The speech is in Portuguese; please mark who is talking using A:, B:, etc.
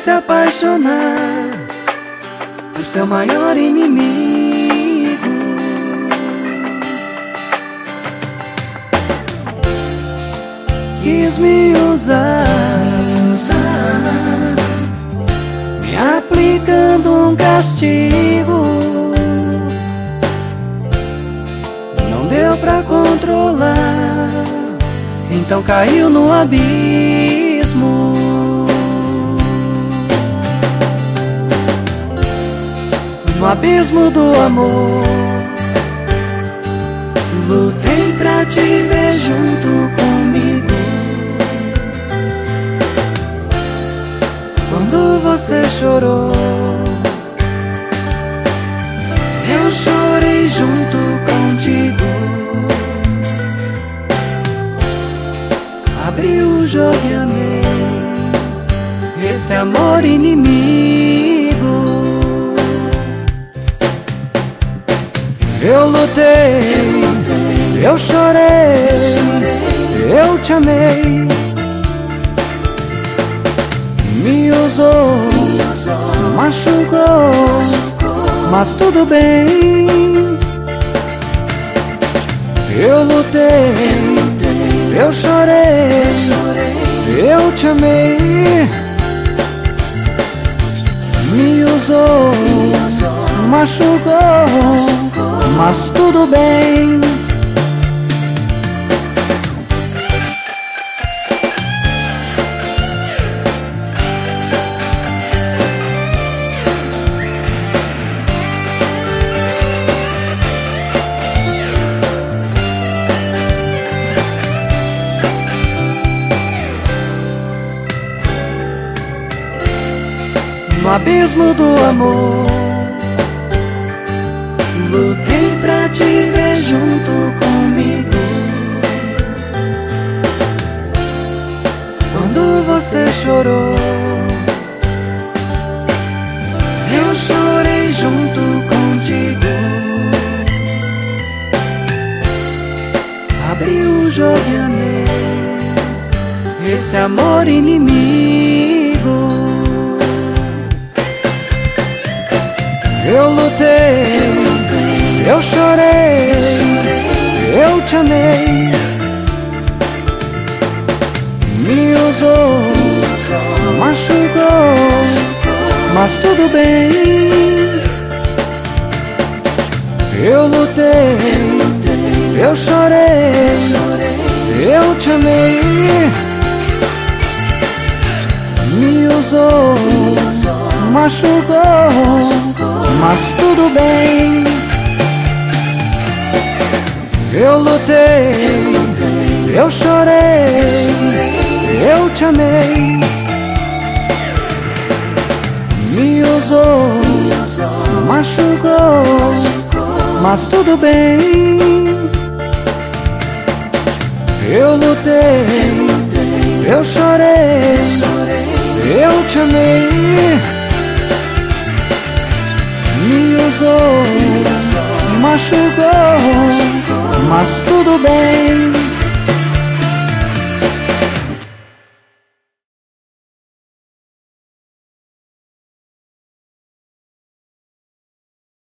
A: se apaixonar por seu maior inimigo. Quis me usar, me aplicando um castigo. Não deu pra controlar, então caiu no abismo. No abismo do amor, lutei pra te ver junto comigo. Quando você chorou, eu chorei junto contigo. Abri o jogo e amei esse amor inimigo. Eu lutei, eu chorei, eu te amei. Me usou, machucou, mas tudo bem. Eu lutei, eu chorei, eu te amei. Me usou, machucou, mas tudo bem. No abismo do amor, lutei pra te ver junto comigo. Quando você chorou, eu chorei junto contigo. Abri o jogo e amei esse amor inimigo. Eu lutei, eu chorei, eu te amei. Me usou, machucou, mas tudo bem. Eu lutei, eu chorei, eu te amei. Me usou, machucou, mas tudo bem. Eu lutei, eu chorei, eu te amei. Me usou, machucou, mas tudo bem. Eu lutei, eu chorei, eu te amei.